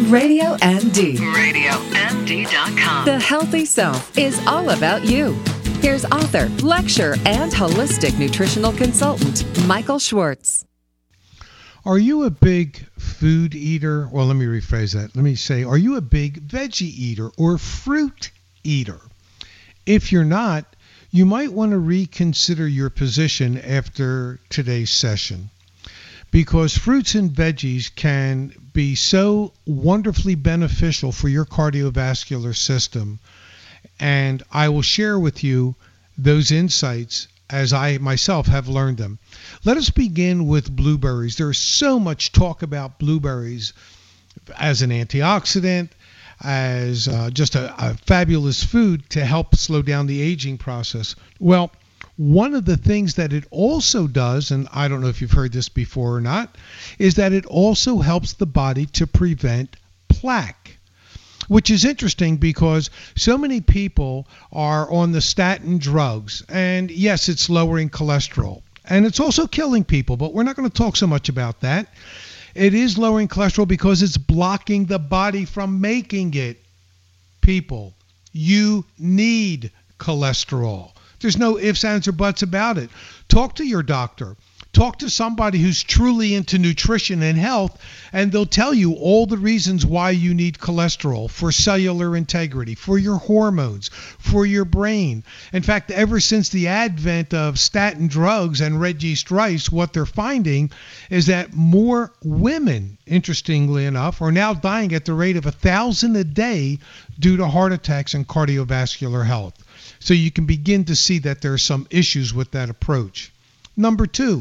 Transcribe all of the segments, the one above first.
Radio MD. RadioMD.com. The Healthy Self is all about you. Here's author, lecturer, and holistic nutritional consultant, Michael Schwartz. Are you a big food eater? Well, let me rephrase that. Let me say, are you a big veggie eater or fruit eater? If you're not, you might want to reconsider your position after today's session, because fruits and veggies can be so wonderfully beneficial for your cardiovascular system. And I will share with you those insights as I myself have learned them. Let us begin with blueberries. There's so much talk about blueberries as an antioxidant, as just a fabulous food to help slow down the aging process. Well, one of the things that it also does, and I don't know if you've heard this before or not, is that it also helps the body to prevent plaque. Which is interesting because so many people are on the statin drugs. And yes, it's lowering cholesterol. And it's also killing people, but we're not going to talk so much about that. It is lowering cholesterol because it's blocking the body from making it. People, you need cholesterol. There's no ifs, ands, or buts about it. Talk to your doctor. Talk to somebody who's truly into nutrition and health, and they'll tell you all the reasons why you need cholesterol for cellular integrity, for your hormones, for your brain. In fact, ever since the advent of statin drugs and red yeast rice, what they're finding is that more women, interestingly enough, are now dying at the rate of 1,000 a day due to heart attacks and cardiovascular health. So you can begin to see that there are some issues with that approach. Number two,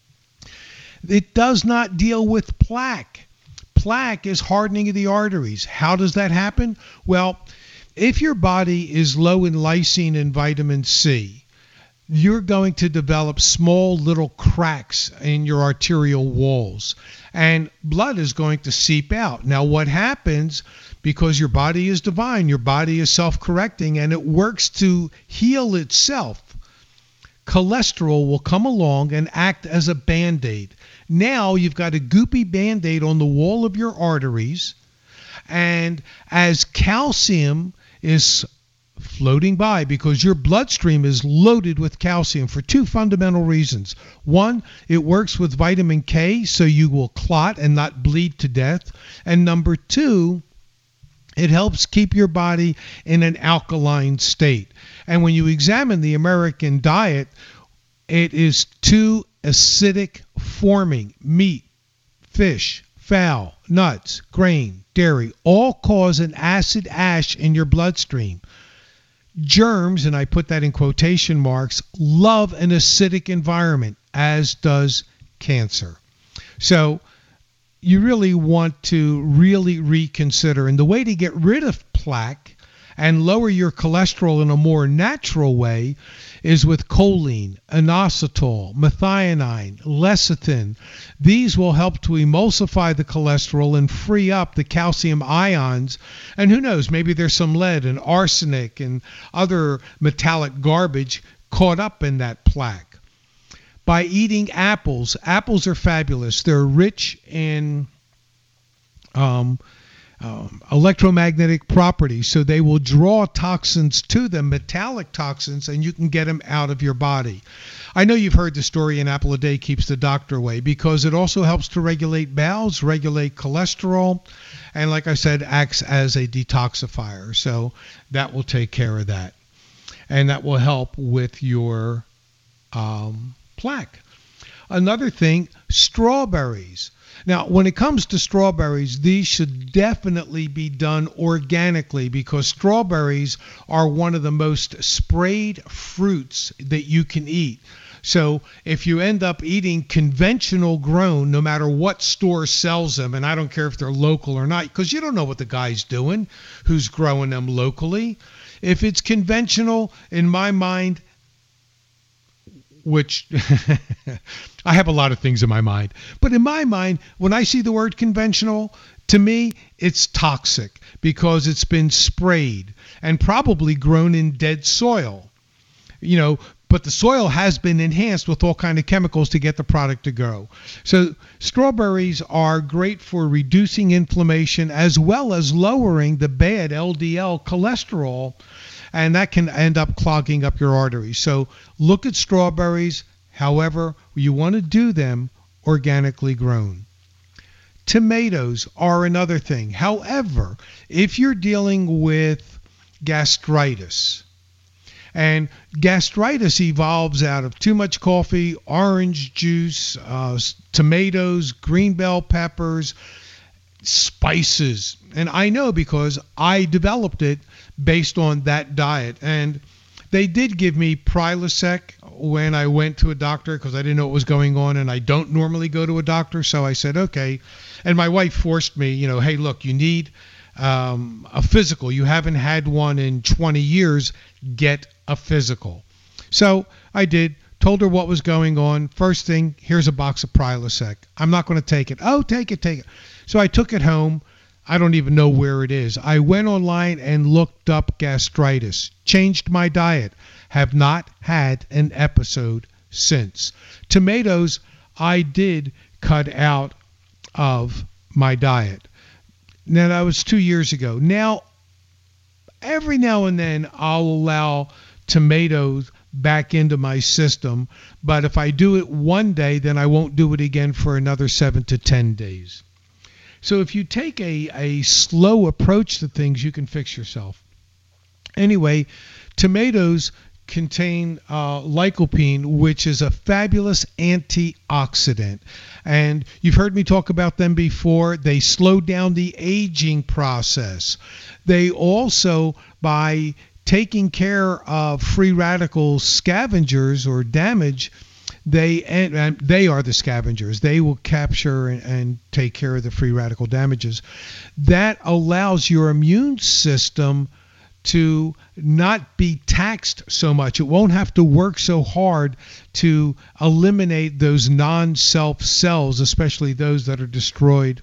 it does not deal with plaque. Plaque is hardening of the arteries. How does that happen? Well, if your body is low in lysine and vitamin C, you're going to develop small little cracks in your arterial walls, and blood is going to seep out. Now, what happens, because your body is divine, your body is self-correcting, and it works to heal itself, cholesterol will come along and act as a Band-Aid. Now you've got a goopy Band-Aid on the wall of your arteries, and as calcium is floating by, because your bloodstream is loaded with calcium for two fundamental reasons. One, it works with vitamin K, so you will clot and not bleed to death. And number two, it helps keep your body in an alkaline state. And when you examine the American diet, it is too acidic forming. Meat, fish, fowl, nuts, grain, dairy, all cause an acid ash in your bloodstream. Germs, and I put that in quotation marks, love an acidic environment, as does cancer. So you really want to reconsider. And the way to get rid of plaque and lower your cholesterol in a more natural way is with choline, inositol, methionine, lecithin. These will help to emulsify the cholesterol and free up the calcium ions. And who knows, maybe there's some lead and arsenic and other metallic garbage caught up in that plaque. By eating apples, apples are fabulous. They're rich in electromagnetic properties, so they will draw toxins to them, metallic toxins, and you can get them out of your body. I know you've heard the story, an apple a day keeps the doctor away, because it also helps to regulate bowels, regulate cholesterol, and like I said, acts as a detoxifier. So that will take care of that. And that will help with your plaque. Another thing, strawberries. Now, when it comes to strawberries, these should definitely be done organically, because strawberries are one of the most sprayed fruits that you can eat. So if you end up eating conventional grown, no matter what store sells them, and I don't care if they're local or not, because you don't know what the guy's doing who's growing them locally. If it's conventional, in my mind, which I have a lot of things in my mind. But in my mind, when I see the word conventional, to me, it's toxic because it's been sprayed and probably grown in dead soil. You know, but the soil has been enhanced with all kind of chemicals to get the product to grow. So strawberries are great for reducing inflammation as well as lowering the bad LDL cholesterol, and that can end up clogging up your arteries. So look at strawberries. However, you want to do them organically grown. Tomatoes are another thing. However, if you're dealing with gastritis, and gastritis evolves out of too much coffee, orange juice, tomatoes, green bell peppers, spices. And I know because I developed it based on that diet. And they did give me Prilosec when I went to a doctor because I didn't know what was going on, and I don't normally go to a doctor. So I said, okay. And my wife forced me, hey, look, you need a physical. You haven't had one in 20 years. Get a physical. So I did, told her what was going on. First thing, here's a box of Prilosec. I'm not going to take it. Oh, take it. So I took it home. I don't even know where it is. I went online and looked up gastritis, changed my diet, have not had an episode since. Tomatoes, I did cut out of my diet. Now, that was 2 years ago. Now, every now and then, I'll allow tomatoes back into my system. But if I do it one day, then I won't do it again for another 7 to 10 days. So if you take a slow approach to things, you can fix yourself. Anyway, tomatoes contain lycopene, which is a fabulous antioxidant. And you've heard me talk about them before. They slow down the aging process. They also, by taking care of free radical scavengers or damage, they are the scavengers. They will capture and take care of the free radical damages. That allows your immune system to not be taxed so much. It won't have to work so hard to eliminate those non-self cells, especially those that are destroyed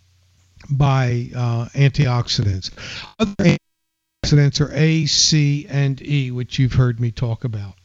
by antioxidants. Other antioxidants are A, C, and E, which you've heard me talk about.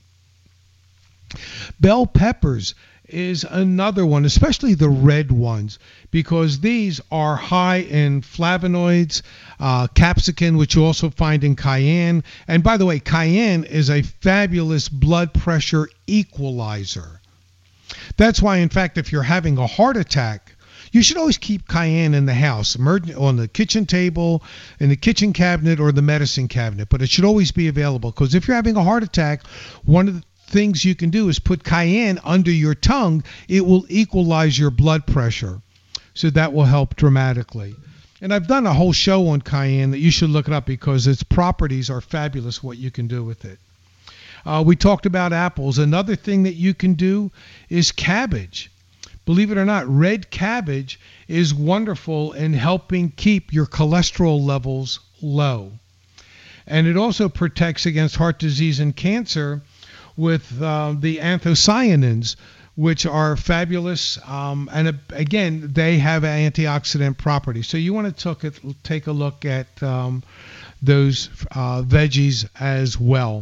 Bell peppers is another one, especially the red ones, because these are high in flavonoids, capsicum, which you also find in cayenne. And by the way, cayenne is a fabulous blood pressure equalizer. That's why, in fact, if you're having a heart attack, you should always keep cayenne in the house, on the kitchen table, in the kitchen cabinet, or the medicine cabinet. But it should always be available, because if you're having a heart attack, one of the things you can do is put cayenne under your tongue. It will equalize your blood pressure. So that will help dramatically. And I've done a whole show on cayenne that you should look it up because its properties are fabulous, what you can do with it. We talked about apples. Another thing that you can do is cabbage. Believe it or not, red cabbage is wonderful in helping keep your cholesterol levels low. And it also protects against heart disease and cancer with the anthocyanins, which are fabulous. And again, they have antioxidant properties. So you want to take a look at those veggies as well.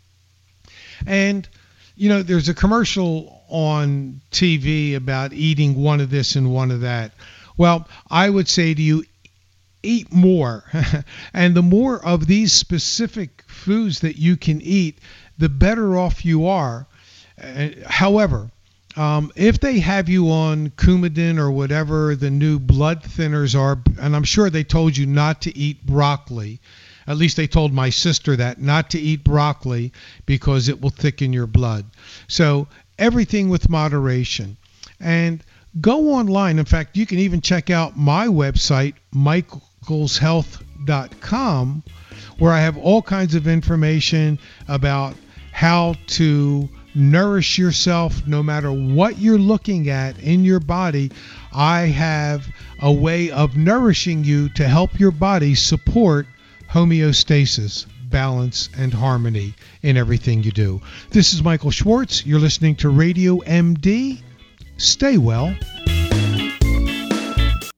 And, there's a commercial on TV about eating one of this and one of that. Well, I would say to you, eat more. And the more of these specific foods that you can eat, the better off you are. However, if they have you on Coumadin or whatever the new blood thinners are, and I'm sure they told you not to eat broccoli, at least they told my sister that, not to eat broccoli because it will thicken your blood. So everything with moderation. And go online. In fact, you can even check out my website, michaelshealth.com, where I have all kinds of information about how to nourish yourself no matter what you're looking at in your body. I have a way of nourishing you to help your body support homeostasis, balance, and harmony in everything you do. This is Michael Schwartz. You're listening to Radio MD. Stay well.